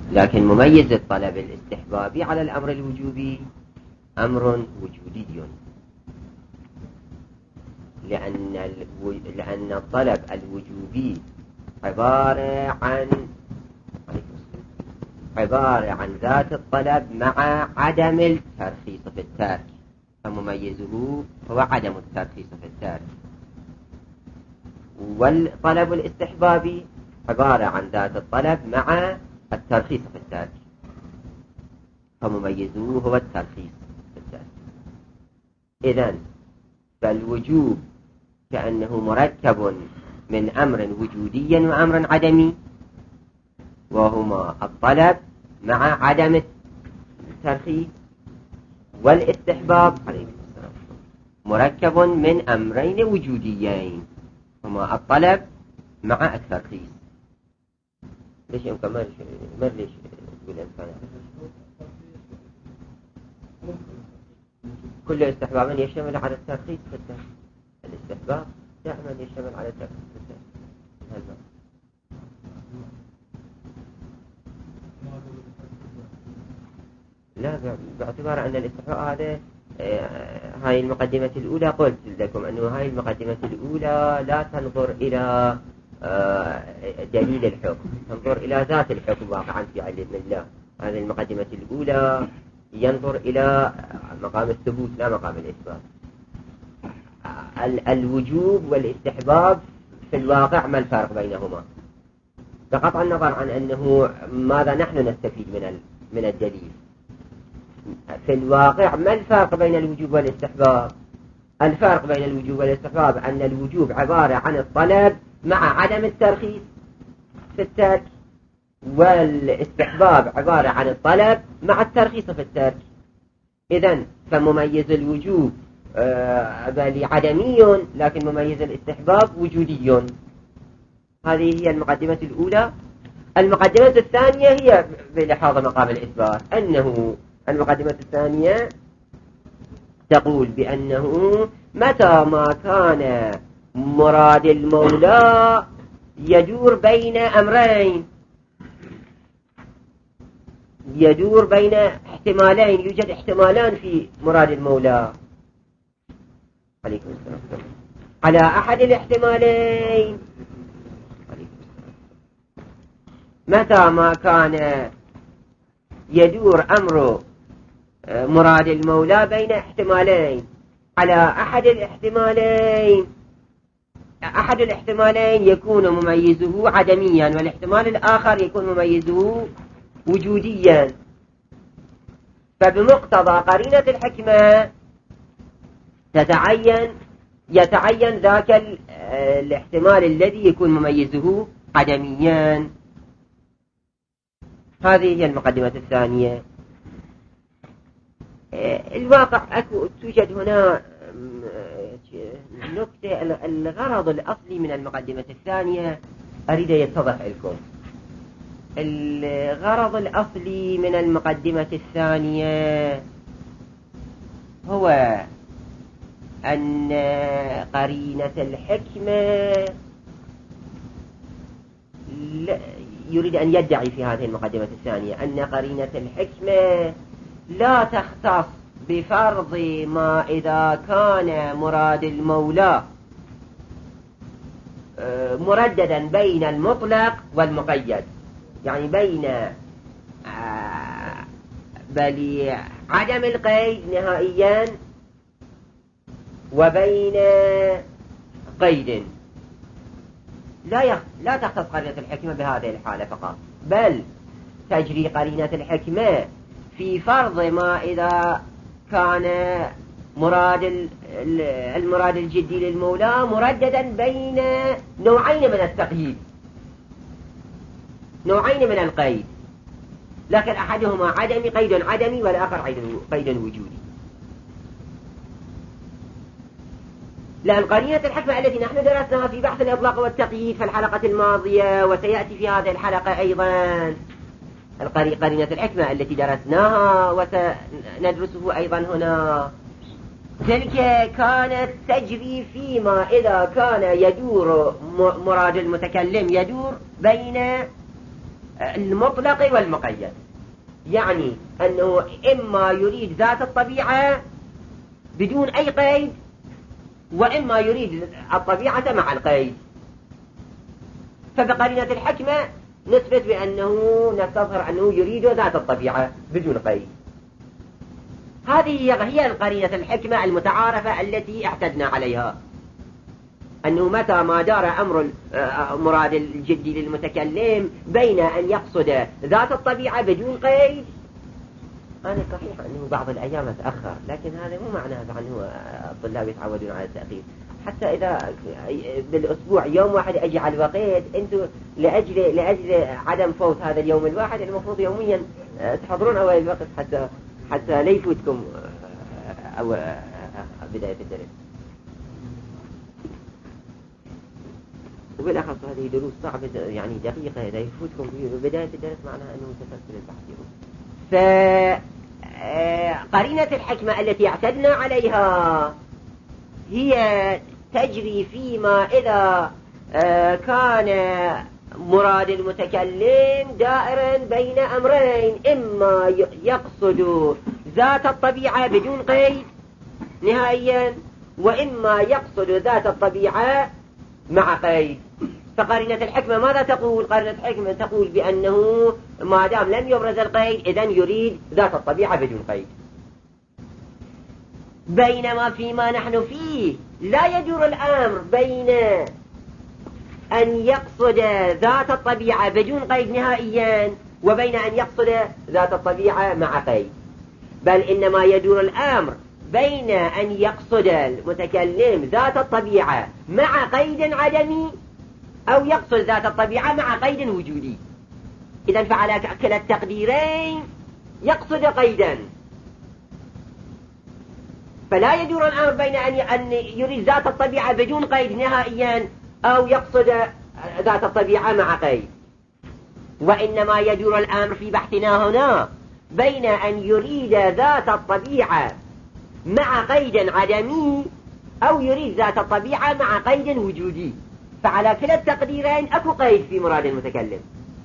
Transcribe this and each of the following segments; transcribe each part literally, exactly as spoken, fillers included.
لكن مميز الطلب الاستحبابي على الأمر الوجوبي أمر وجودي، لأن لأن الطلب الوجوبي عبارة عن عبارة عن ذات الطلب مع عدم الترخيص في الترك، فمميزه هو عدم الترخيص في الترك. والطلب الاستحبابي عبارة عن ذات الطلب مع الترخيص في الترك، فمميزه هو الترخيص في الترك. إذن فالوجوب كأنه مركب من أمر وجودي وأمر عدمي، وهما الطلب مع عدم الترخيص، والاستحباب مركب من أمرين وجوديين هما الطلب مع الترخيص. ليش يمكن ما مر ليش تقول إنسان كل استحباب يشتمل على الترخيص في الترخيص؟ الاستحباب دائما يشتمل على الترخيص في الترخيص. لا، باعتبار أن الاستحباب هذا هاي المقدمة الأولى قلت لكم أنه هاي المقدمة الأولى لا تنظر إلى دليل الحكم، تنظر إلى ذات الحكم واقعا في علم الله. هذه المقدمة الأولى ينظر إلى مقام الثبوت لا مقام الإثبات. الوجوب والاستحباب في الواقع ما الفرق بينهما؟ بقطع النظر عن أنه ماذا نحن نستفيد من من الدليل، في الواقع ما الفرق بين الوجوب والاستحباب؟ الفرق بين الوجوب والاستحباب أن الوجوب عبارة عن الطلب مع عدم الترخيص في الترك، والاستحباب عبارة عن الطلب مع الترخيص في الترك. إذن فمميز الوجوب بل عدمي، لكن مميز الاستحباب وجودي. هذه هي المقدمة الأولى. المقدمة الثانية هي بلحاظ مقام الإثبات، أنه المقدمة الثانية تقول بأنه متى ما كان مراد المولى يدور بين أمرين، يدور بين احتمالين، يوجد احتمالان في مراد المولى عليكم السلام، على أحد الاحتمالين متى ما كان يدور أمر مراد المولى بين احتمالين، على أحد الاحتمالين أحد الاحتمالين يكون مميزه عدميا، والاحتمال الآخر يكون مميزه وجوديا. فبمقتضى قرينة الحكمة تتعين يتعين ذاك الاحتمال الذي يكون مميزه عدميا. هذه هي المقدمة الثانية. الواقع أكو توجد هنا نكتة، الغرض الأصلي من المقدمة الثانية أريد يتضح لكم. الغرض الأصلي من المقدمة الثانية هو أن قرينة الحكمة يريد أن يدعي في هذه المقدمة الثانية أن قرينة الحكمة لا تختص بفرض ما إذا كان مراد المولى مرددا بين المطلق والمقيد، يعني بين بل عدم القيد نهائيا وبين قيد. لا يخ... لا تختص قرينة الحكمة بهذه الحالة فقط، بل تجري قرينة الحكمة في فرض ما إذا كان مراد المراد الجدي للمولى مرددا بين نوعين من التقييد، نوعين من القيد، لكن أحدهما عدمي قيد عدمي والآخر قيد وجودي. لأن قرينة الحكمة التي نحن درسناها في بحث الإطلاق والتقييد في الحلقة الماضية وسيأتي في هذه الحلقة أيضا، قرينة الحكمة التي درسناها وسندرسه أيضا هنا، تلك كانت تجري فيما إذا كان يدور مراد المتكلم يدور بين المطلق والمقيد، يعني أنه إما يريد ذات الطبيعة بدون أي قيد، وإما يريد الطبيعة مع القيد. فبقرينة الحكمة نثبت بأنه نستظهر أنه يريد ذات الطبيعة بدون قيد. هذه هي القرينة الحكمة المتعارفة التي اعتدنا عليها، أنه متى ما دار أمر مراد الجدي للمتكلم بين أن يقصد ذات الطبيعة بدون قيد. أنا صحيح أنه بعض الأيام أتأخر، لكن هذا مو معناه أنه الطلاب يتعودون على التأخير. حتى إذا بالأسبوع يوم واحد أجي على الوقت، أنتم لأجل لأجل عدم فوت هذا اليوم الواحد المفروض يوميا تحضرون أول الوقت حتى حتى لا يفوتكم أو بداية الدرس. وبالأخص هذه دروس صعبة يعني دقيقة، إذا يفوتكم في بداية الدرس معناها أنه تسلسل البحث يوم. فقرينة الحكمة التي اعتدنا عليها هي تجري فيما إذا كان مراد المتكلم دائرا بين أمرين، إما يقصد ذات الطبيعة بدون قيد نهائيا، وإما يقصد ذات الطبيعة مع قيد. فقرينة الحكمة ماذا تقول؟ قرينة الحكمة تقول بأنه ما دام لم يبرز القيد إذن يريد ذات الطبيعة بدون قيد. بينما فيما نحن فيه لا يدور الأمر بين أن يقصد ذات الطبيعة بدون قيد نهائيا وبين أن يقصد ذات الطبيعة مع قيد، بل إنما يدور الأمر بين أن يقصد المتكلم ذات الطبيعة مع قيد عدمي أو يقصد ذات الطبيعة مع قيد وجودي. إذن فعلى كلا التقديرين يقصد قيدا، فلا يدور الأمر بين أن يريد ذات الطبيعة بدون قيد نهائيا أو يقصد ذات الطبيعة مع قيد، وإنما يدور الأمر في بحثنا هنا بين أن يريد ذات الطبيعة مع قيد عدمي أو يريد ذات الطبيعة مع قيد وجودي. فعلى كلا التقديرين أكو قيد في مراد المتكلم.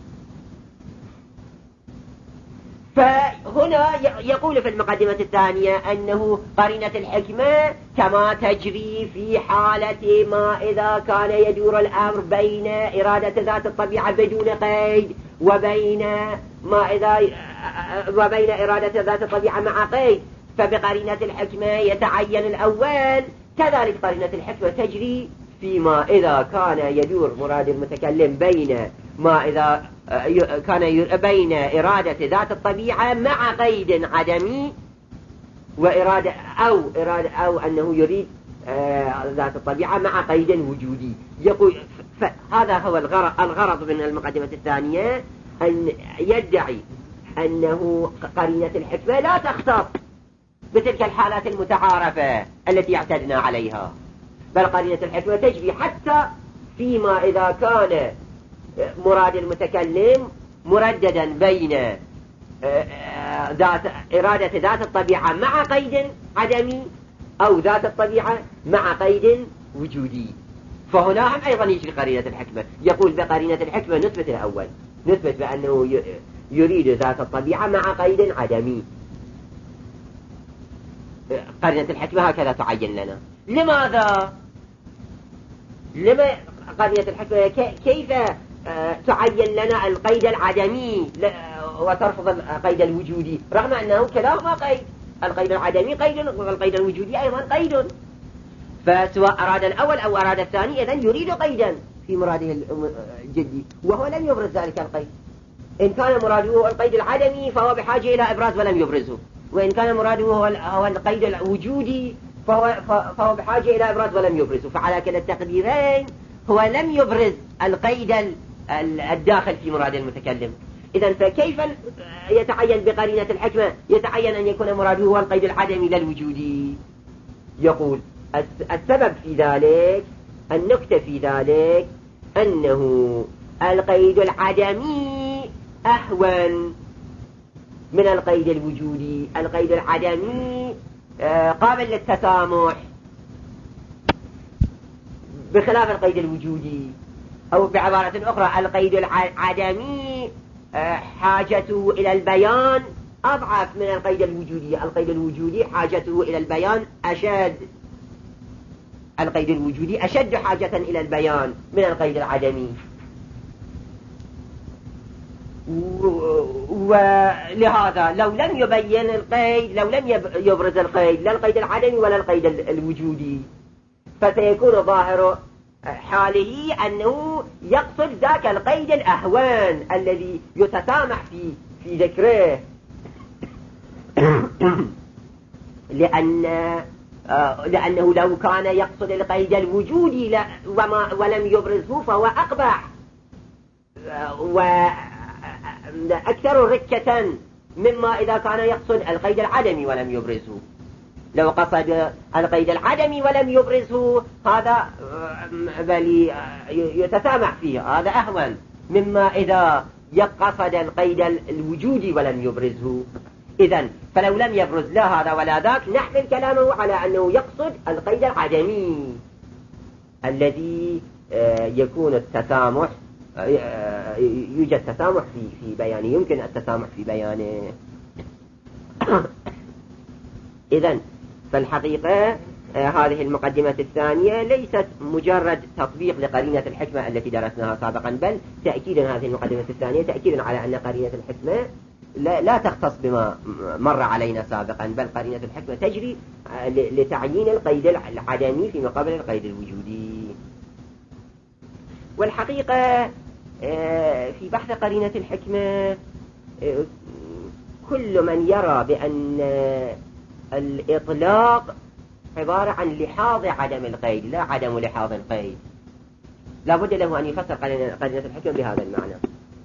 فهنا يقول في المقدمة الثانية أنه قرينة الحكمة كما تجري في حالة ما إذا كان يدور الأمر بين إرادة ذات الطبيعة بدون قيد وبين ما إذا وبين إرادة ذات الطبيعة مع قيد، فبقرينة الحكمة يتعين الأول. كذلك قرينة الحكمة تجري فيما إذا كان يدور مراد المتكلم بين ما إذا كان بين إرادة ذات الطبيعة مع قيد عدمي وإرادة أو إرادة أو أنه يريد ذات الطبيعة مع قيد وجودي. يقول هذا هو الغرض الغرض من المقدمة الثانية، أن يدعي أنه قرينة الحكمة لا تختص بتلك الحالات المتعارفة التي اعتدنا عليها، بل قرينة الحكمة تجري حتى فيما إذا كان مراد المتكلم مرددا بين ذات إرادة ذات الطبيعة مع قيد عدمي أو ذات الطبيعة مع قيد وجودي. فهنا هم أيضا يجري قرينة الحكمة. يقول بقرينة الحكمة نثبت الأول، نثبت بأنه يريد ذات الطبيعة مع قيد عدمي. قرينة الحكمة هكذا تعين لنا. لماذا؟ لما قرينة الحكمة كيف تعين لنا القيد العدمي وترفض القيد الوجودي، رغم أنه كلاهما قيد، القيد العدمي قيد والقيد الوجودي أيضا قيد. فسواء أراد الأول أو أراد الثاني إذن يريد قيدا في مراده الجدي، وهو لم يبرز ذلك القيد. إن كان مراده القيد العدمي فهو بحاجة إلى إبراز ولم يبرزه، وإن كان مراده هو القيد الوجودي فهو, فهو بحاجة إلى إبراز ولم يبرزه. فعلى كلا التقديرين هو لم يبرز القيد الداخل في مراد المتكلم. إذن فكيف يتعين بقرينة الحكمة؟ يتعين أن يكون مراده هو القيد العدمي لا الوجودي. يقول السبب في ذلك، النكتة في ذلك، أنه القيد العدمي أهون من القيد الوجودي. القيد العدمي قابل للتسامح بخلاف القيد الوجودي، أو بعبارة أخرى القيد العدمي حاجته إلى البيان أضعف من القيد الوجودي. القيد الوجودي حاجته إلى البيان أشد، القيد الوجودي أشد حاجة إلى البيان من القيد العدمي. ولهذا لو لم يبين القيد، لو لم يبرز القيد لا القيد العدمي ولا القيد الوجودي، فسيكون ظاهر حاله أنه يقصد ذاك القيد الأهوان الذي يتسامح في في ذكره، لأن لأنه لو كان يقصد القيد الوجودي وما ولم يبرزه فهو أقبح وأكثر ركة مما إذا كان يقصد القيد العدمي ولم يبرزه. لو قصد القيد العدمي ولم يبرزه هذا بل يتسامح فيه، هذا أهون مما إذا يقصد القيد الوجودي ولم يبرزه. إذن فلو لم يبرز لا هذا ولا ذاك نحمل كلامه على أنه يقصد القيد العدمي الذي يكون التسامح، يوجد تسامح في في بيانه، يمكن التسامح في بيانه. إذن فالحقيقة هذه المقدمة الثانية ليست مجرد تطبيق لقرينة الحكمة التي درسناها سابقا، بل تأكيدا هذه المقدمة الثانية تأكيدا على أن قرينة الحكمة لا, لا تختص بما مر علينا سابقا، بل قرينة الحكمة تجري لتعيين القيد العدمي في مقابل القيد الوجودي. والحقيقة في بحث قرينة الحكمة كل من يرى بأن الإطلاق عبارة عن لحاظ عدم القيد لا عدم لحاظ القيد، لا بد له أن يفسر قرينة الحكمة بهذا المعنى.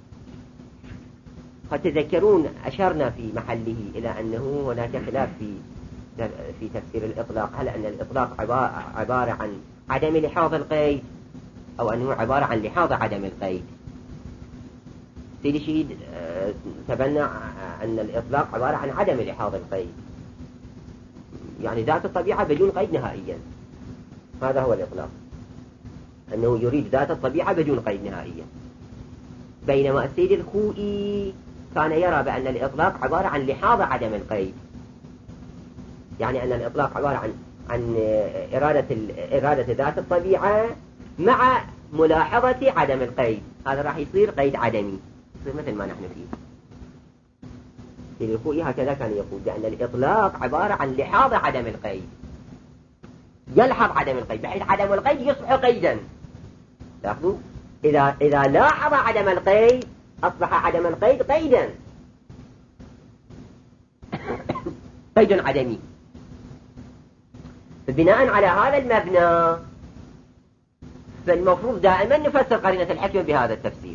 قد تذكرون أشرنا في محله إلى أنه هناك خلاف في في تفسير الإطلاق، هل أن الإطلاق عبارة عن عدم لحاظ القيد أو أنه عبارة عن لحاظ عدم القيد. سيدي شهيد تبنى أن الإطلاق عبارة عن عدم لحاظ القيد، يعني ذات الطبيعة بدون قيد نهائيا، هذا هو الإطلاق، أنه يريد ذات الطبيعة بدون قيد نهائيا. بينما السيد الخوئي كان يرى بأن الإطلاق عبارة عن لحاظ عدم القيد، يعني أن الإطلاق عبارة عن عن إرادة إرادة ذات الطبيعة مع ملاحظة عدم القيد، هذا راح يصير قيد عدمي، يصير مثل ما نحن فيه. السيد الخوئي هكذا كان يقول بأن الإطلاق عبارة عن لحاظ عدم القيد، يلحظ عدم القيد بحيث عدم القيد يصبح قيدا. لاحظوا إذا إذا لاحظ عدم القيد أصبح عدم القيد قيدا قيد عدمي. بناء على هذا المبنى فالمفروض دائما نفسر قرينة الحكمة بهذا التفسير،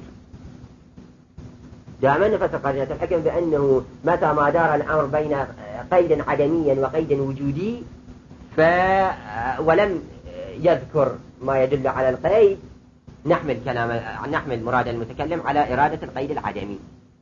دائما نفسر قرينة الحكمة بأنه متى ما دار الأمر بين قيد عدمي وقيد وجودي ف ولم يذكر ما يدل على القيد نحمل كلام نحمل مراد المتكلم على إرادة القيد العدمي.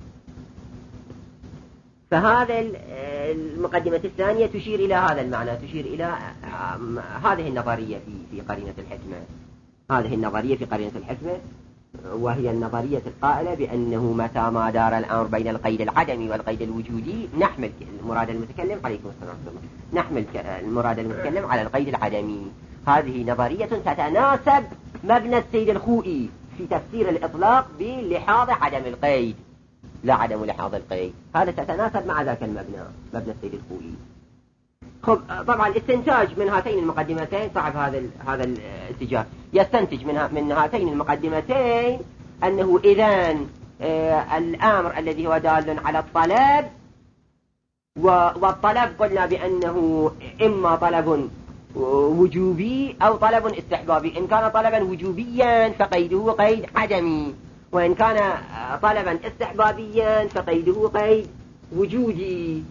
فهذا المقدمة الثانية تشير إلى هذا المعنى، تشير إلى هذه النظرية في في قرينة الحكمة، هذه النظرية في قرينة الحكمة، وهي النظرية القائلة بأنه متى ما دار الأمر بين القيد العدمي والقيد الوجودي نحمل مراد المتكلم عليكم السلام عليكم نحمل المراد المتكلم على القيد العدمي. هذه نظرية تتناسب مبنى السيد الخوئي في تفسير الإطلاق بلحاظ عدم القيد لا عدم لحاظ القيد، هذا تتناسب مع ذاك المبنى، مبنى السيد الخوئي. خب طبعا الاستنتاج من هاتين المقدمتين صعب هذا هذا الاتجاه، يستنتج من من هاتين المقدمتين أنه إذن آه الأمر الذي هو دال على الطلب، والطلب قلنا بأنه إما طلب وجوبي أو طلب استحبابي. إن كان طلبا وجوبيا فقيده قيد عدمي، وإن كان طلبا استحبابيا فقيده قيد وجودي.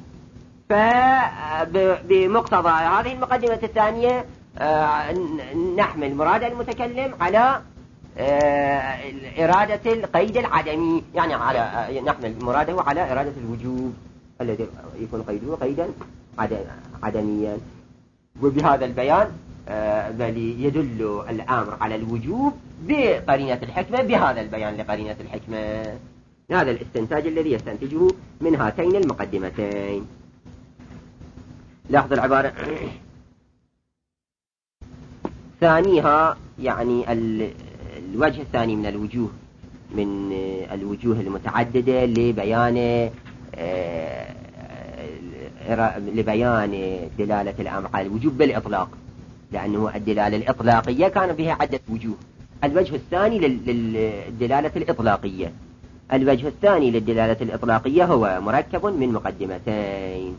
فبمقتضى هذه المقدمة الثانية نحمل مراد المتكلم على إرادة القيد العدمي، يعني على نحمل مراده على إرادة الوجوب الذي يكون قيده قيدا عدميا. وبهذا البيان بل يدل الأمر على الوجوب بقرينة الحكمة، بهذا البيان لقرينة الحكمة. هذا الاستنتاج الذي يستنتجه من هاتين المقدمتين. لاحظ العبارة. ثانيها يعني الوجه الثاني من الوجوه من الوجوه المتعددة لبيان لبيان دلالة الأمر على الوجوب بالإطلاق، لأنه الدلالة الإطلاقية كان بها عدة وجوه. الوجه الثاني للدلالة الإطلاقية الوجه الثاني للدلالة الإطلاقية هو مركب من مقدمتين.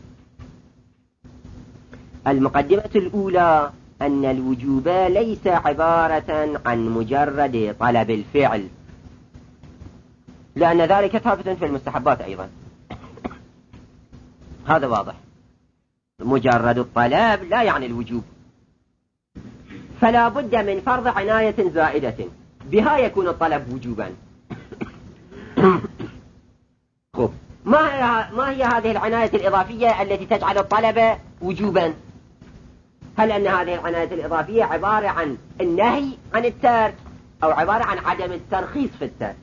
المقدمة الأولى أن الوجوب ليس عبارة عن مجرد طلب الفعل، لأن ذلك ثابت في المستحبات أيضا، هذا واضح. مجرد الطلب لا يعني الوجوب، فلا بد من فرض عناية زائدة بها يكون الطلب وجوبا. خب، ما هي, ما هي هذه العناية الإضافية التي تجعل الطلب وجوبا؟ هل أن هذه العناية الإضافية عبارة عن النهي عن الترك أو عبارة عن عدم الترخيص في الترك؟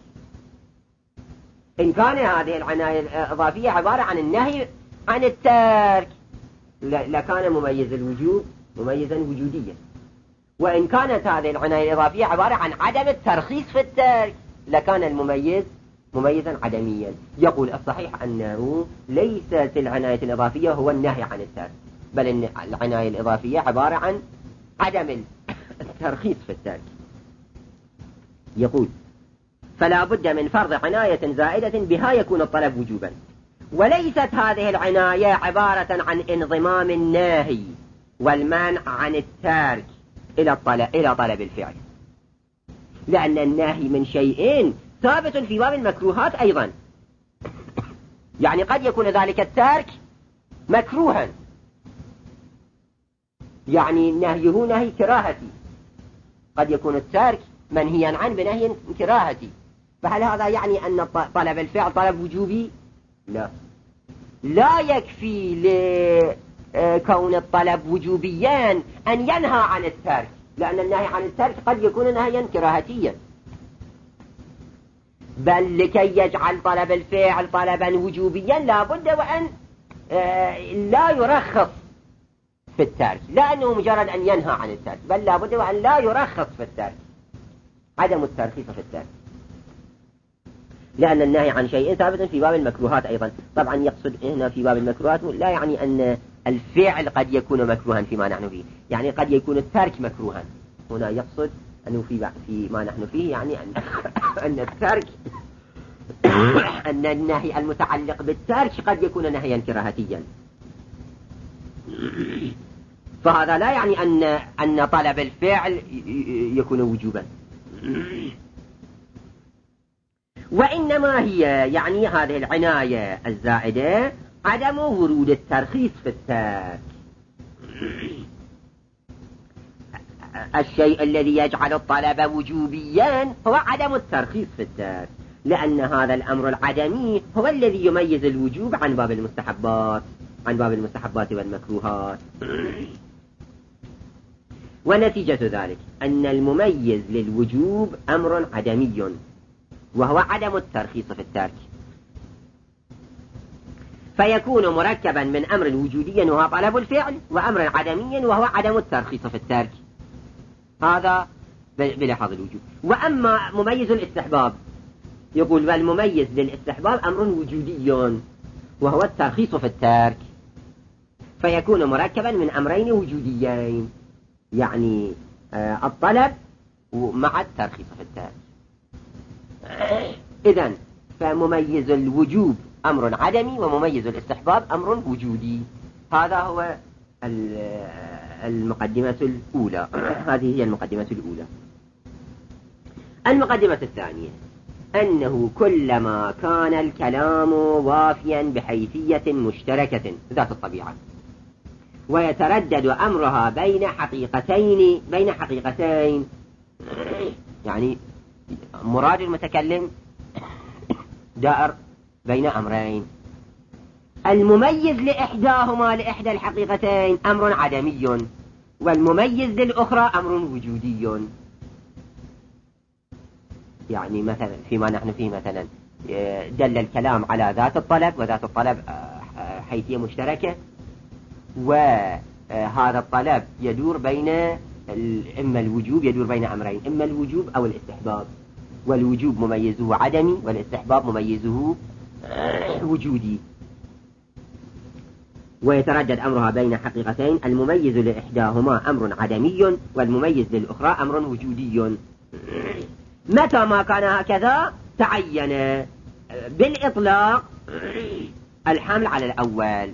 إن كان هذه العناية الإضافية عبارة عن النهي عن الترك لكان مميز الوجوب مميزا وجوديا، وإن كانت هذه العناية الإضافية عبارة عن عدم الترخيص في الترك لكان المميز مميزا عدميا. يقول الصحيح أنه ليست العناية الإضافية هو النهي عن الترك، بل إن العناية الإضافية عبارة عن عدم الترخيص في الترك. يقول فلا بد من فرض عناية زائدة بها يكون الطلب وجوبا، وليست هذه العناية عبارة عن انضمام الناهي والمنع عن الترك إلى الطلب إلى طلب الفعل، لأن الناهي من شيئين ثابت في باب المكروهات أيضا. يعني قد يكون ذلك الترك مكروها، يعني نهيه نهي كراهتي، قد يكون الترك منهيا عنه بنهي كراهتي، فهل هذا يعني أن طلب الفعل طلب وجوبي؟ لا، لا يكفي لكون الطلب وجوبيا أن ينهى عن الترك، لأن النهي عن الترك قد يكون نهيا كراهتيا، بل لكي يجعل طلب الفعل طلبا وجوبيا لا بد وأن لا يرخص في الترك، لا أنه مجرد أن ينهى عن الترك، بل لا بد وأن لا يرخص في الترك، عدم الترخيص في الترك، لأن النهي عن شيء ثابت في باب المكروهات أيضا. طبعا يقصد هنا في باب المكروهات لا يعني أن الفعل قد يكون مكروها فيما نحن فيه، يعني قد يكون الترك مكروها. هنا يقصد أنه في في ما نحن فيه يعني أن أن الترك أن النهي المتعلق بالترك قد يكون نهيا كراهتيا، فهذا لا يعني أن أن طلب الفعل يكون وجوبا، وإنما هي يعني هذه العناية الزائدة عدم ورود الترخيص في الترك. الشيء الذي يجعل الطلب وجوبيا هو عدم الترخيص في الترك، لأن هذا الأمر العدمي هو الذي يميز الوجوب عن باب المستحبات عن باب المستحبات والمكروهات. ونتيجة ذلك أن المميز للوجوب أمر عدمي وهو عدم الترخيص في الترك، فيكون مركبا من أمر وجودي وهو طلب الفعل وأمر عدمي وهو عدم الترخيص في الترك، هذا بلحاظ الوجوب. وأما مميز الاستحباب يقول والمميز للاستحباب أمر وجودي وهو الترخيص في الترك، فيكون مركبا من أمرين وجوديين، يعني آه الطلب مع الترخيص في الترك. إذن فمميز الوجوب أمر عدمي ومميز الاستحباب أمر وجودي. هذا هو المقدمة الأولى. هذه هي المقدمة الأولى. المقدمة الثانية أنه كلما كان الكلام وافيا بحيثية مشتركة ذات الطبيعة ويتردد أمرها بين حقيقتين بين حقيقتين يعني مراد المتكلم دائر بين أمرين، المميز لإحداهما لإحدى الحقيقتين أمر عدمي والمميز للأخرى أمر وجودي. يعني مثلا فيما نحن فيه مثلا دل الكلام على ذات الطلب، وذات الطلب حيثية مشتركة، وهذا الطلب يدور بين إما الوجوب، يدور بين أمرين، إما الوجوب أو الاستحباب، والوجوب مميزه عدمي والاستحباب مميزه وجودي، ويتردد أمرها بين حقيقتين، المميز لإحداهما أمر عدمي والمميز للأخرى أمر وجودي. متى ما كان هكذا تعين بالإطلاق الحمل على الأول،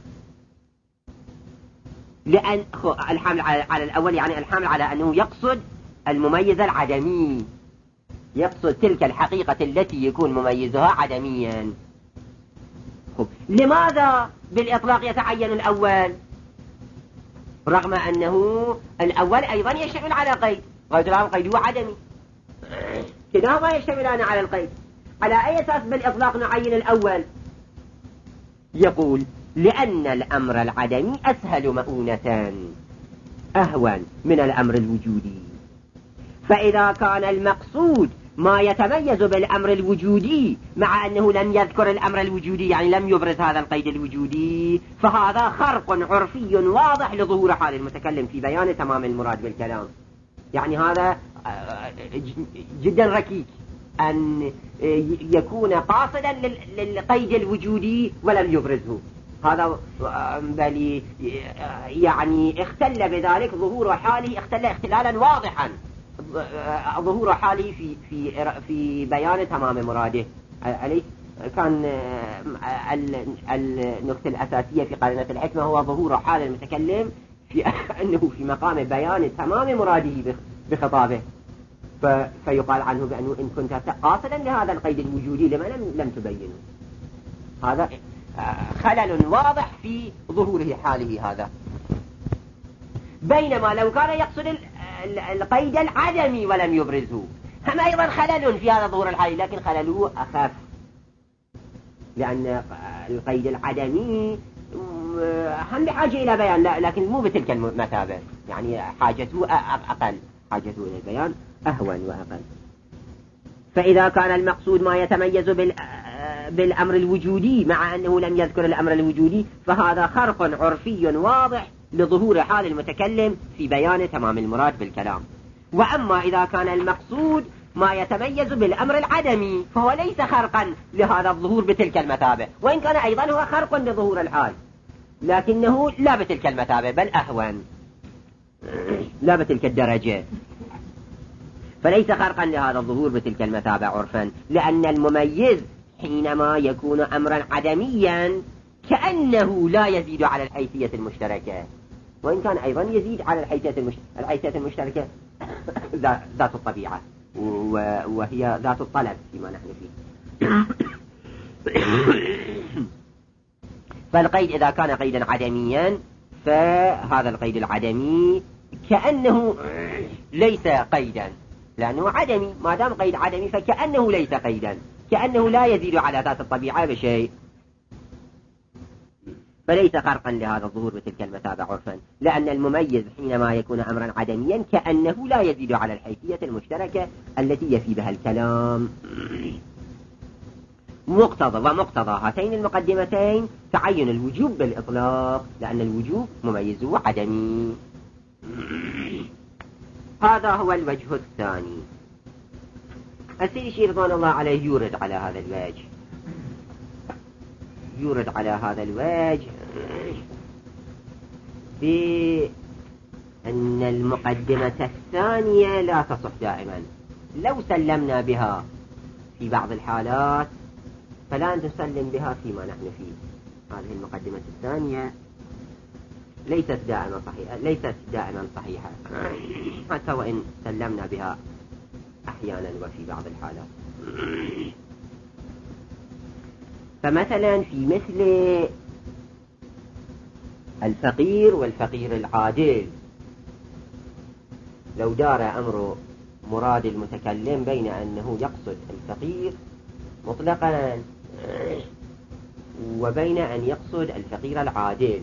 لأن الحمل على الأول يعني الحمل على أنه يقصد المميز العدمي، يقصد تلك الحقيقة التي يكون مميزها عدميا. لماذا بالإطلاق يتعين الأول رغم أنه الأول أيضا يشتمل على قيد؟ قيد الآن قيده عدمي، كلاهما يشتملان على القيد. على أي أساس بالإطلاق نعين الأول؟ يقول لأن الأمر العدمي أسهل مؤونة أهون من الأمر الوجودي، فإذا كان المقصود ما يتميز بالأمر الوجودي مع أنه لم يذكر الأمر الوجودي، يعني لم يبرز هذا القيد الوجودي، فهذا خرق عرفي واضح لظهور حال المتكلم في بيان تمام المراد بالكلام. يعني هذا جدا ركيك أن يكون قاصدا للقيد الوجودي ولم يبرزه، هذا بل يعني اختل بذلك ظهور حاله، اختل اختلالا واضحا ظهور حاله في في في بيان تمام مراده. عليه كان النقطة الأساسية في قرينة الحكمة هو ظهور حال المتكلم في أنه في مقام بيان تمام مراده بخطابه، فيقال عنه بأنه إن كنت قاصدا لهذا القيد الوجودي لما لم, لم تبينه. هذا خلل واضح في ظهوره حاله هذا، بينما لو كان يقصد القيد العدمي ولم يبرزه هم أيضا خلل في هذا الظهور الحالي، لكن خلله أخف، لأن القيد العدمي هم بحاجة إلى بيان لكن مو بتلك المثابة، يعني حاجته أقل، حاجته إلى البيان أهون وأقل. فإذا كان المقصود ما يتميز بالأمر الوجودي مع أنه لم يذكر الأمر الوجودي، فهذا خرق عرفي واضح لظهور حال المتكلم في بيان تمام المراد بالكلام. وأما إذا كان المقصود ما يتميز بالأمر العدمي فهو ليس خرقا لهذا الظهور بتلك المثابة، وإن كان أيضا هو خرق لظهور الحال، لكنه لا بتلك المثابة بل أهون، لا بتلك الدرجة، فليس خرقا لهذا الظهور بتلك المثابة عرفا، لأن المميز حينما يكون أمرا عدميا كأنه لا يزيد على الحيثية المشتركة، وإن كان أيضا يزيد على الحيثية المشتركة, الحيثية المشتركة ذات الطبيعة وهي ذات الطلب فيما نحن فيه. فالقيد إذا كان قيدا عدميا فهذا القيد العدمي كأنه ليس قيدا، لأنه عدمي، ما دام قيد عدمي فكأنه ليس قيدا، كأنه لا يزيد على ذات الطبيعة بشيء، فليس خرقا لهذا الظهور بتلك المثابة عرفا، لأن المميز حينما يكون أمرا عدميا كأنه لا يزيد على الحيثية المشتركة التي يفي بها الكلام. مقتضى ومقتضى هاتين المقدمتين تعين الوجوب بالإطلاق، لأن الوجوب مميزه عدمي. هذا هو الوجه الثاني. السيد رضوان الله عليه يورد على هذا الوجه، يورد على هذا الوجه بأن المقدمة الثانية لا تصح دائما، لو سلمنا بها في بعض الحالات فلا نسلم بها فيما نحن فيه. هذه المقدمة الثانية ليست دائما صحيحة، ليست دائما صحيحة حتى وإن سلمنا بها أحيانا وفي بعض الحالات. فمثلا في مثل الفقير والفقير العادل، لو دار أمر مراد المتكلم بين أنه يقصد الفقير مطلقا وبين أن يقصد الفقير العادل،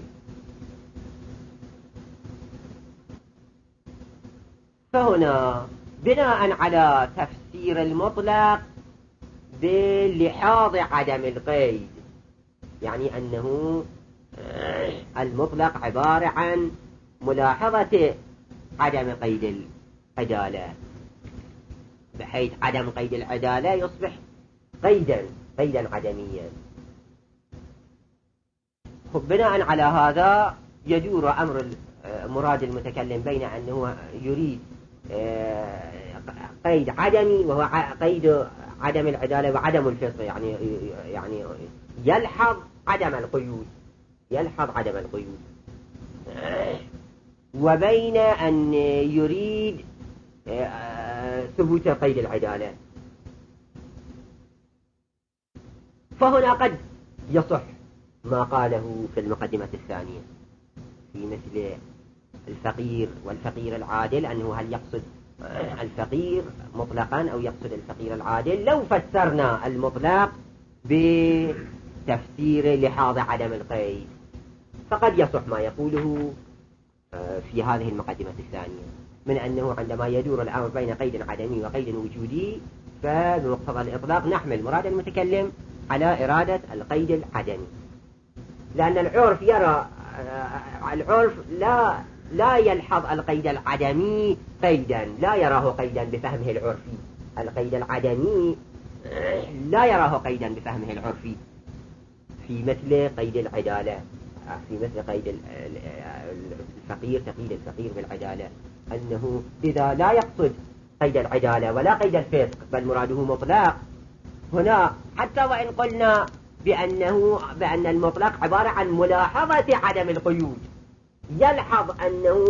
فهنا بناء على تفسير المطلق بلحاظ عدم القيد، يعني أنه المطلق عبارة عن ملاحظة عدم قيد العدالة، بحيث عدم قيد العدالة يصبح قيدا قيدا عدميا. بناء على هذا يدور أمر مراد المتكلم بين أنه يريد قيد عدمي وهو قيد عدم العدالة وعدم الفسق، يعني يعني يلحظ عدم القيود يلحظ عدم القيود وبين أن يريد ثبوت قيد العدالة. فهنا قد يصح ما قاله في المقدمة الثانية في مثل الفقير والفقير العادل، أنه هل يقصد الفقير مطلقا أو يقصد الفقير العادل. لو فسرنا المطلق بتفسير لحاظ عدم القيد فقد يصح ما يقوله في هذه المقدمة الثانية من أنه عندما يدور الأمر بين قيد عدمي وقيد وجودي فبمقتضى الإطلاق نحمل مراد المتكلم على إرادة القيد العدمي، لأن العرف يرى العرف لا لا يلحظ القيد العدمي قيدا، لا يراه قيدا بفهمه العرفي. القيد العدمي لا يراه قيدا بفهمه العرفي في مثل قيد العدالة، في مثل قيد الفقير، تقييد الفقير بالعدالة، أنه إذا لا يقصد قيد العدالة ولا قيد الفسق بل مراده مطلق، هنا حتى وإن قلنا بأنه بأن المطلق عبارة عن ملاحظة عدم القيود، يلحظ أنه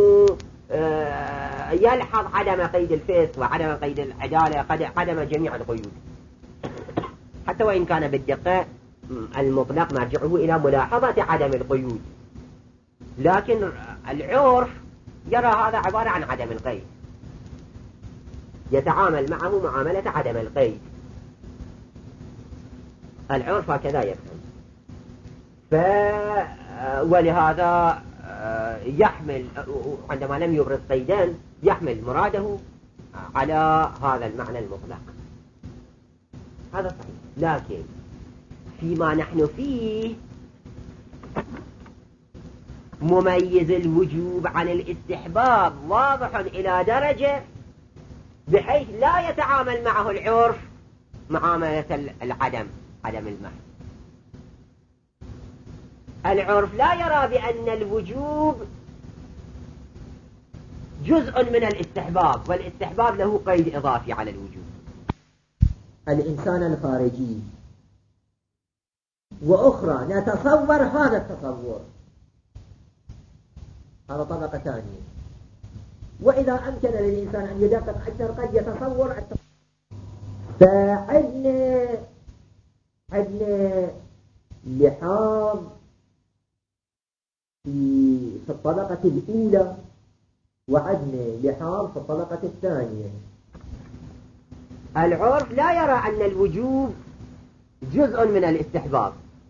يلحظ عدم قيد الفسق وعدم قيد العدالة، عدم جميع القيود، حتى وإن كان بالدقة المطلق مرجعه إلى ملاحظة عدم القيود، لكن العرف يرى هذا عبارة عن عدم القيد، يتعامل معه معاملة عدم القيد. العرف هكذا يفهم. ف ولهذا يحمل عندما لم يبرز قيدان يحمل مراده على هذا المعنى المطلق. هذا صحيح، لكن فيما نحن فيه مميز الوجوب عن الاستحباب واضح إلى درجة بحيث لا يتعامل معه العرف معاملة العدم عدم المحض. العرف لا يرى بأن الوجوب جزء من الاستحباب، والاستحباب له قيد إضافي على الوجوب. الإنسان الخارجي، وأخرى نتصور هذا التصور، هذا طبقة ثانية. وإذا أمكن للإنسان أن يدقق أكثر قد يتصور التصور. فعندنا عندنا لحاظ في الطبقة الأولى وعندنا لحاظ في الطبقة الثانية. العرف لا يرى أن الوجوب جزء من الاستحباب،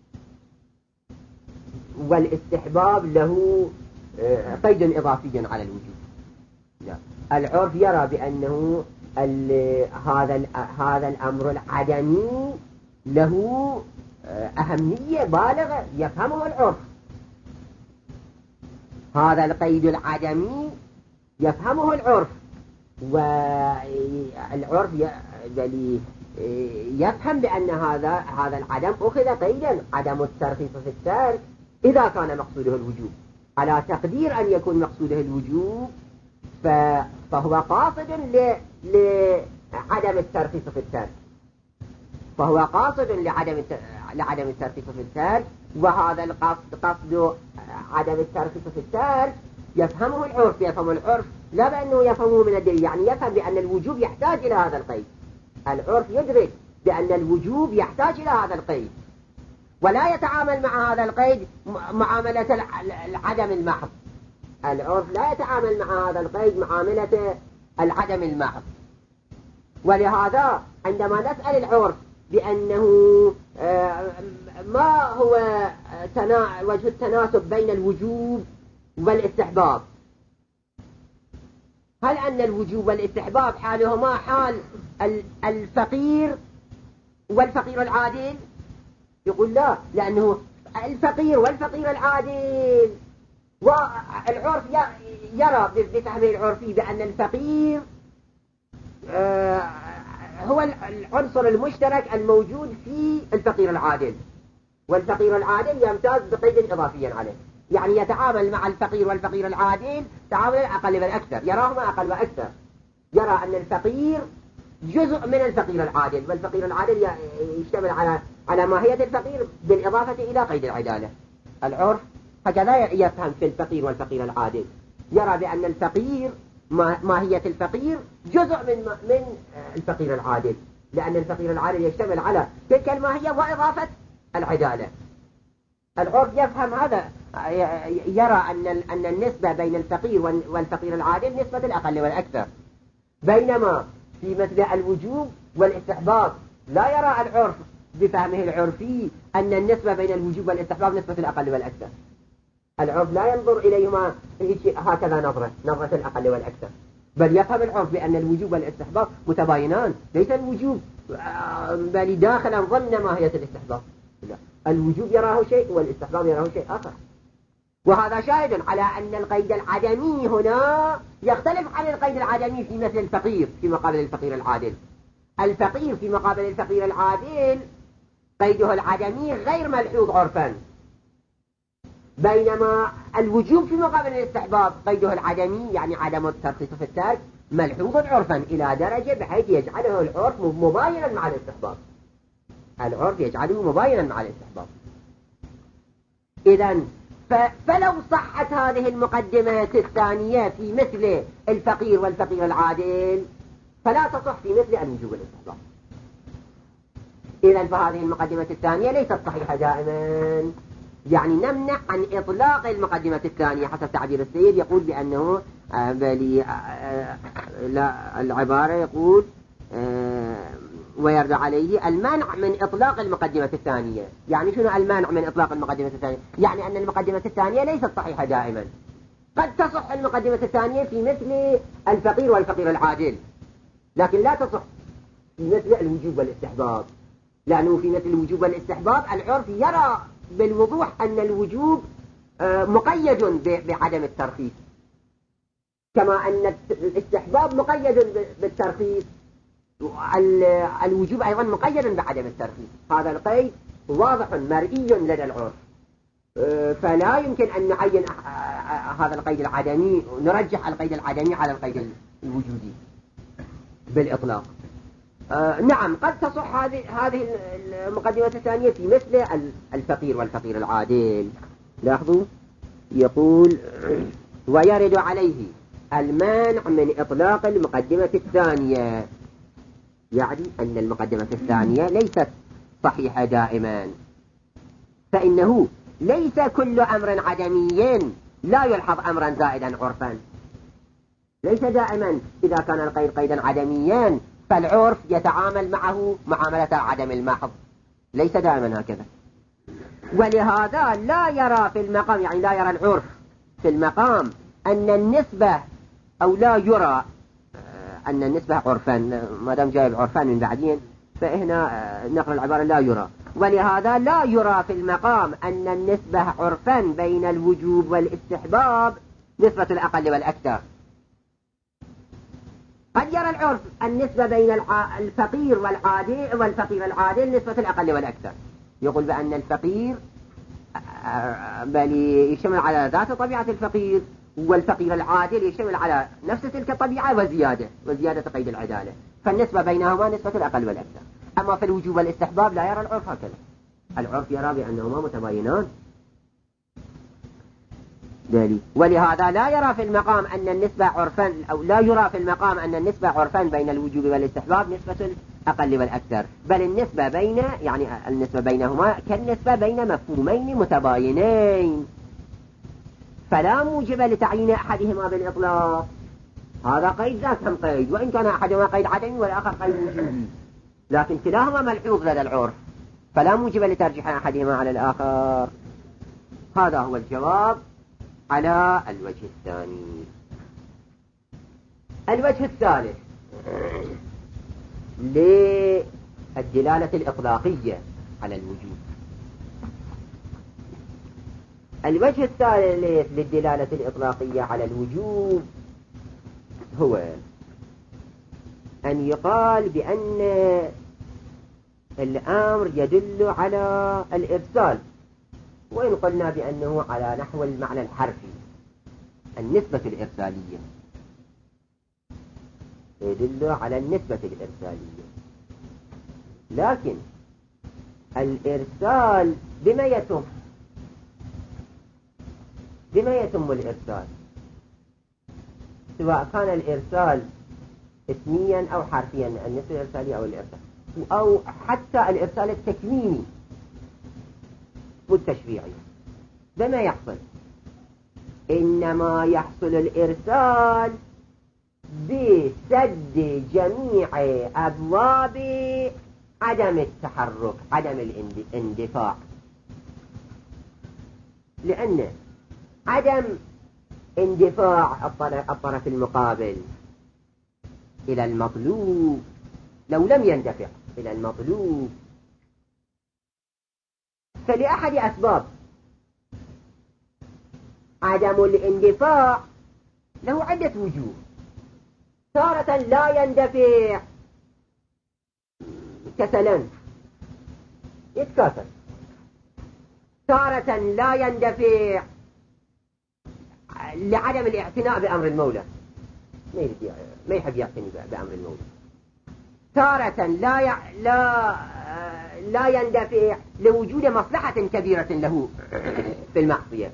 والاستحباب له قيد إضافي على الوجوب. لا، العرف يرى بأنه هذا هذا الأمر العدمي له أهمية بالغة يفهمه العرف، هذا القيد العدمي يفهمه العرف، والعرف يفهم بأن هذا هذا العدم أخذ قيدا، عدم الترخيص في الترك إذا كان مقصوده الوجوب، على تقدير أن يكون مقصوده الوجوب فهو قاصد لعدم الترخيص في الترك، فهو قاصد لعدم لعدم الترخيص في الترك، وهذا القصد قصد عدم الترخيص في الترك يفهمه العرف. يفهم العرف لا بأنه يفهمه من الدليل، يعني يفهم بأن الوجوب يحتاج إلى هذا القيد. العرف يدرك بأن الوجوب يحتاج إلى هذا القيد، ولا يتعامل مع هذا القيد معاملة العدم المحض. العرف لا يتعامل مع هذا القيد معاملة العدم المحض. ولهذا عندما نسأل العرف بأنه ما هو وجه التناسب بين الوجوب والاستحباب، هل أن الوجوب والاستحباب حالهما حال الفقير والفقير العادل؟ يقول لا، لأنه الفقير والفقير العادل، والعرف يرى بفهمه العرفي بأن الفقير هو العنصر المشترك الموجود في الفقير العادل، والفقير العادل يمتاز بقيد إضافيا عليه، يعني يتعامل مع الفقير والفقير العادل تعاملا أقل بالأكثر، يراهما أقل وأكثر، يرى أن الفقير جزء من الفقير العادل، والفقير العادل يشتمل على على ماهية الفقير بالإضافة إلى قيد العدالة. العرف هكذا يفهم في الفقير والفقير العادل، يرى بأن الفقير ماهية الفقير جزء من من الفقير العادل، لأن الفقير العادل يشتمل على تلك الماهية وإضافة العدالة. العرف يفهم هذا، يرى أن أن النسبة بين الفقير والفقير العادل نسبة الأقل والأكثر، بينما في مثل الوجوب والاستحباب لا يرى العرف بفهمه العرفي أن النسبة بين الوجوب والاستحباب نسبة الأقل والأكثر. العرف لا ينظر إليهما هكذا نظرة نظرة الأقل والأكثر، بل يفهم العرف بأن الوجوب والاستحباب متباينان، ليس الوجوب بل داخلا ضمن ماهية الاستحباب، لا، الوجوب يراه شيء والاستحباب يراه شيء آخر. وهذا شاهد على أن القيد العدمي هنا يختلف عن القيد العدمي في مثل الفقير في مقابل الفقير العادل. الفقير في مقابل الفقير العادل قيده العدمي غير ملحوظ عرفا، بينما الوجوب في مقابل الاستحباب قيده العدمي يعني عدم الترخيص في الترك ملحوظ عرفا إلى درجة بحيث يجعله العرف مباينا مع الاستحباب، العرف يجعله مباينا مع الاستحباب. إذن فلو صحت هذه المقدمات الثانية في مثل الفقير والفقير العادل فلا تصح في مثل الوجوب والاستحباب. إذن فهذه المقدمة الثانية ليست صحيحة دائما، يعني نمنع عن إطلاق المقدمة الثانية حسب تعبير السيد، يقول بأنه بل لا العبارة يقول ويرد عليه المانع من إطلاق المقدمة الثانية. يعني شنو المانع من إطلاق المقدمة الثانية؟ يعني أن المقدمة الثانية ليست صحيحة دائما، قد تصح المقدمة الثانية في مثل الفقير والفقير العادل، لكن لا تصح في مثل الوجوب والاستحباب، لأنه في مثل الوجوب والاستحباب العرف يرى بالوضوح أن الوجوب مقيد بعدم الترخيص، كما أن الاستحباب مقيد بالترخيص، الوجوب أيضا مقيد بعدم الترخيص. هذا القيد واضح مرئي لدى العرف، فلا يمكن أن نعين هذا القيد العدمي، نرجح القيد العدمي على القيد الوجودي بالإطلاق. نعم قد تصح هذه هذه المقدمة الثانية في مثل الفقير والفقير العادل. لاحظوا يقول ويرد عليه المانع من إطلاق المقدمة الثانية، يعني أن المقدمة الثانية ليست صحيحة دائما، فإنه ليس كل أمر عدمي لا يلحظ أمرا زائدا عرفا، ليس دائما إذا كان القيد قيدا عدميا فالعرف يتعامل معه معاملة العدم المحض، ليس دائما هكذا. ولهذا لا يرى في المقام، يعني لا يرى العرف في المقام أن النسبة أو لا يرى أن النسبة عرفا، ما دام جايب عرفان من بعدين فهنا نقرأ العبارة لا يرى. ولهذا لا يرى في المقام أن النسبة عرفا بين الوجوب والاستحباب نسبة الأقل والأكثر. قد يرى العرف النسبة بين الفقير والعادل والفقير العادل نسبة الأقل والأكثر، يقول بأن الفقير بل يشتمل على ذات طبيعة الفقير، والفقير العادل يشتمل على نفس تلك الطبيعة وزيادة وزيادة قيد العدالة، فالنسبة بينهما نسبة الأقل والأكثر. أما في الوجوب والاستحباب لا يرى العرف هكذا، العرف يرى بأنهما متباينان. دليل. ولهذا لا يرى في المقام أن النسبة عرفا أو لا يرى في المقام أن النسبة عرفا بين الوجوب والاستحباب نسبة الأقل والأكثر، بل النسبة بين يعني النسبة بينهما كالنسبة بين مفهومين متباينين، فلا موجب لتعيين أحدهما بالإطلاق. هذا قيد ذات هم قيد، وإن كان أحدهما قيد عدمي والآخر قيد وجوبي، لكن كلاهما ملحوظ لدى العرف، فلا موجب لترجيح أحدهما على الآخر. هذا هو الجواب على الوجه الثاني. الوجه الثالث الدلالة الإطلاقية على الوجوب. الوجه الثالث للدلالة الإطلاقية على الوجوب هو أن يقال بأن الأمر يدل على الإرسال، وإن قلنا بأنه على نحو المعنى الحرفي، النسبة الإرسالية، يدل على النسبة الإرسالية. لكن الإرسال بما يتم بما يتم الإرسال، سواء كان الإرسال اسميا أو حرفيا، النسبة الإرسالية أو الإرسال، أو حتى الإرسال التكويني والتشريعي، بما يحصل؟ إنما يحصل الإرسال بسد جميع أبواب عدم التحرك، عدم الاندفاع، لأن عدم اندفاع الطرف المقابل إلى المطلوب، لو لم يندفع إلى المطلوب فلأحد أسباب. عدم الاندفاع له عدة وجوه، تارة لا يندفع كسلا يتكاثر، تارة لا يندفع لعدم الاعتناء بأمر المولى، ما يحب يعتني بأمر المولى، تارة لا ي... لا لا يندفع لوجود مصلحة كبيرة له في المعصية،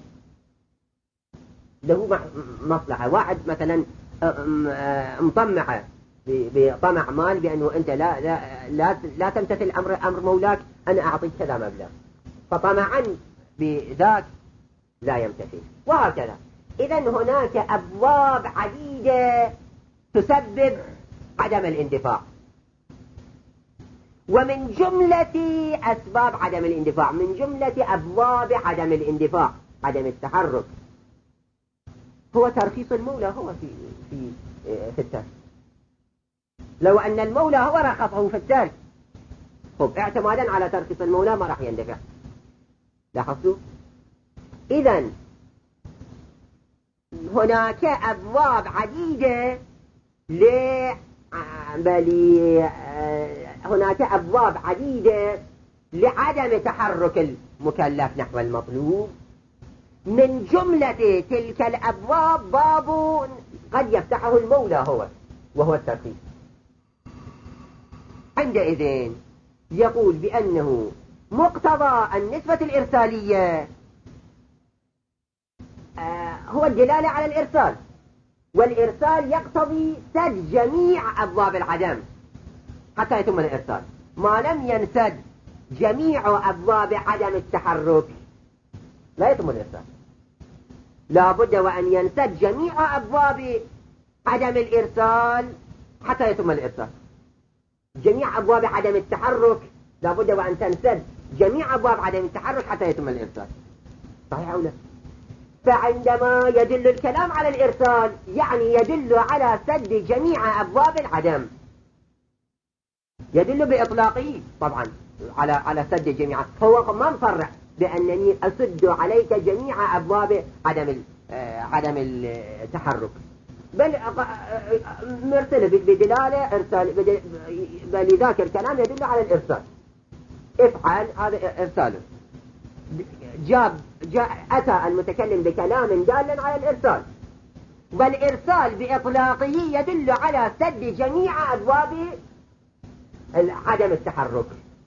له مصلحة. واحد مثلا مطمع بطمع مال بأنه أنت لا لا لا, لا تمتثل أمر أمر مولاك، أنا أعطيك كذا مبلغ، فطمعا بذاك لا يمتثل، وهكذا. إذن هناك أبواب عديدة تسبب عدم الاندفاع، ومن جملة أسباب عدم الاندفاع، من جملة أبواب عدم الاندفاع، عدم التحرك، هو ترخيص المولى. هو في في في الترك، لو أن المولى هو رخصه في الترك، خب اعتمادا على ترخيص المولى ما راح يندفع. لاحظتوا؟ إذن هناك أبواب عديدة ل بل هناك أبواب عديدة لعدم تحرك المكلف نحو المطلوب. من جملة تلك الأبواب باب قد يفتحه المولى هو، وهو الترخيص. عندئذ يقول بأنه مقتضى النسبة الإرسالية هو الدلالة على الإرسال، والإرسال يقتضي سد جميع أبواب العدم حتى يتم الإرسال. ما لم ينسد جميع أبواب عدم التحرك لا يتم الإرسال. لا بد وأن ينسد جميع أبواب عدم الإرسال حتى يتم الإرسال. جميع أبواب عدم التحرك لا بد وأن تنسد جميع أبواب عدم التحرك حتى يتم الإرسال. صحيح أو لا؟ فعندما يدل الكلام على الإرسال يعني يدل على سد جميع أبواب العدم، يدل بإطلاقه طبعا على على سد جميع. هو ما مصرح بأنني أسد عليك جميع أبواب عدم عدم التحرك، بل مرسل بدلالة إرسال، بل ذاك الكلام يدل على الإرسال. افعل هذا إرساله، جاب جاء أتى المتكلم بكلام دالا على الإرسال، والإرسال بإطلاقه يدل على سد جميع أبواب عدم التحرك.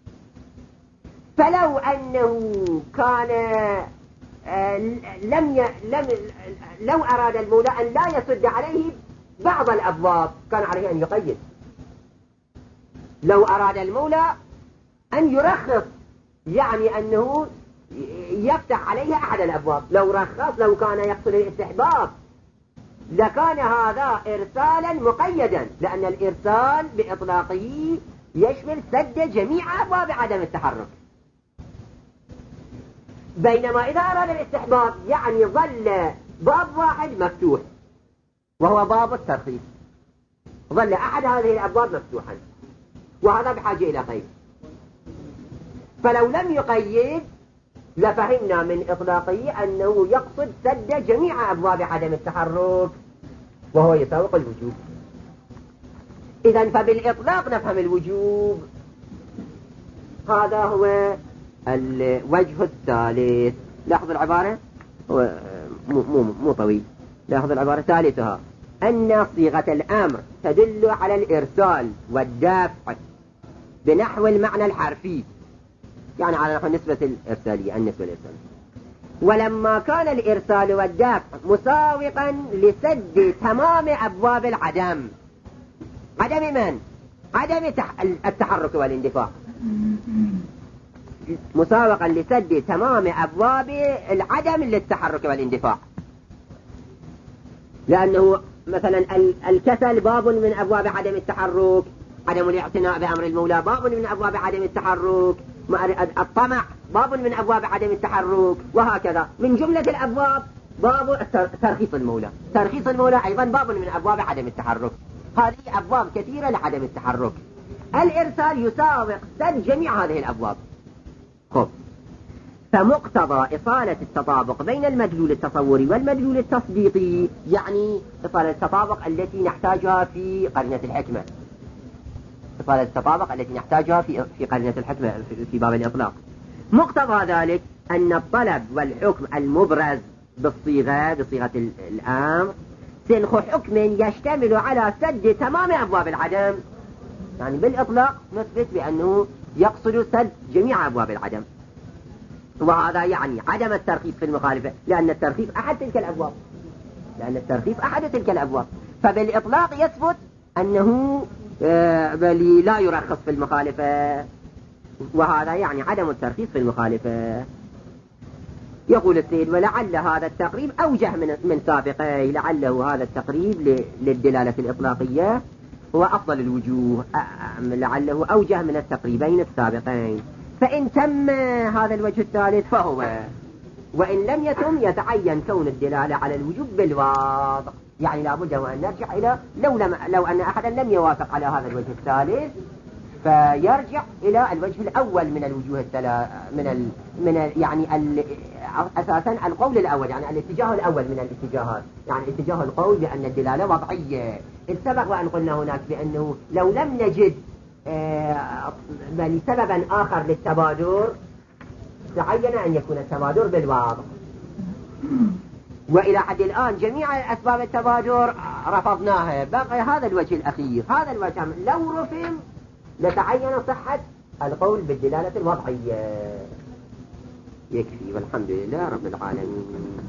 فلو أنه كان لم ي... لم لو أراد المولى أن لا يسد عليه بعض الأبواب كان عليه أن يقيد. لو أراد المولى أن يرخص يعني أنه يفتح عليها أحد الأبواب، لو رخص لو كان يقصد الاستحباب لكان هذا إرسالا مقيدا، لأن الإرسال بإطلاقه يشمل سد جميع أبواب عدم التحرك. بينما إذا أراد الاستحباب يعني ظل باب واحد مفتوح وهو باب الترخيص، ظل أحد هذه الأبواب مفتوحا، وهذا بحاجة إلى قيد. فلو لم يقيد لفهمنا من إطلاقه أنه يقصد سد جميع أبواب عدم التحرك وهو يساوق الوجوب. إذن فبالإطلاق نفهم الوجوب. هذا هو الوجه الثالث. لاحظ العبارة هو مو, مو, مو طويل. لاحظ العبارة ثالثها أن صيغة الأمر تدل على الإرسال والدافع بنحو المعنى الحرفي، يعني على نحو النسبة الإرسالية النسبة الإرسالية. ولما كان الإرسال والدافع مساوقا لسد تمام أبواب العدم، عدم من؟ عدم التحرك والاندفاع، مساوقا لسد تمام أبواب العدم للتحرك والاندفاع. لأنه مثلا الكسل باب من أبواب عدم التحرك، عدم الاعتناء بأمر المولى باب من أبواب عدم التحرك، الطمع باب من أبواب عدم التحرك، وهكذا من جملة الأبواب. باب ترخيص المولى، ترخيص المولى أيضا باب من أبواب عدم التحرك. هذه أبواب كثيرة لعدم التحرك. الإرسال يساوق سد جميع هذه الأبواب. خب. فمقتضى إصالة التطابق بين المدلول التصوري والمدلول التصديقي، يعني إصالة التطابق التي نحتاجها في قرينة الحكمة، إصالة التطابق التي نحتاجها في في قرينة الحكمة في باب الإطلاق. مقتضى ذلك أن الطلب والحكم المبرز بالصيغة بصيغة الأمر سنخ حكم يشتمل على سد تمام أبواب العدم، يعني بالإطلاق نثبت بأنه يقصد سد جميع أبواب العدم، وهذا يعني عدم الترخيص في المخالفة، لأن الترخيص أحد تلك الأبواب، لأن الترخيص أحد تلك الأبواب. فبالإطلاق يثبت أنه بل لا يرخص في المخالفة، وهذا يعني عدم الترخيص في المخالفة. يقول السيد ولعل هذا التقريب أوجه من من سابقه، لعله هذا التقريب للدلالة الإطلاقية هو أفضل الوجوه، لعله أوجه من التقريبين السابقين. فإن تم هذا الوجه الثالث فهو، وإن لم يتم يتعين كون الدلالة على الوجوب بالواضح. يعني لابد وأن نرجع إلى لو, لم لو أن أحدا لم يوافق على هذا الوجه الثالث فيرجع إلى الوجه الأول من الوجوه الثلاث من ال من ال يعني ال أساسا القول الأول، يعني الاتجاه الأول من الاتجاهات، يعني اتجاه القول بأن الدلالة وضعية. سبق وأن قلنا هناك بأنه لو لم نجد بل سببا آخر للتبادر تعين أن يكون التبادر بالواضح، وإلى حد الآن جميع أسباب التبادر رفضناها، بقي هذا الوجه الأخير. هذا الوجه لو رفض لتعين صحة القول بالدلالة الوضعية. يكفي والحمد لله رب العالمين.